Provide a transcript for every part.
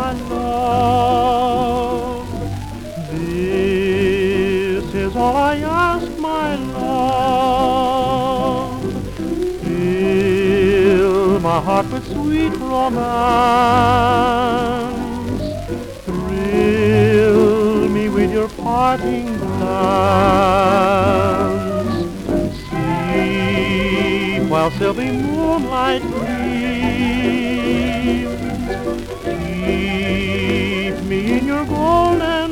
my love. This is all I ask, my love. Fill my heart with sweet romance. Thrill me with your parting glance. Sleep while silvery moonlight gleams. Keep me in your golden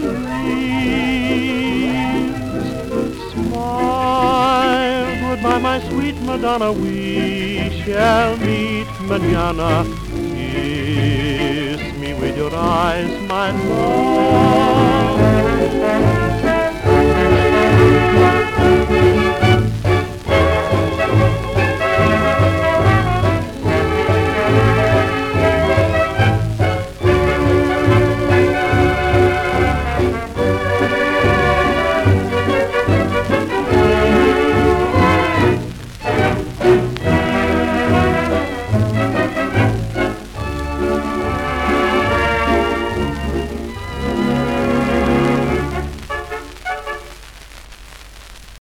dreams. Smile, goodbye, my sweet Madonna. We shall meet mañana. Kiss me with your eyes, my love.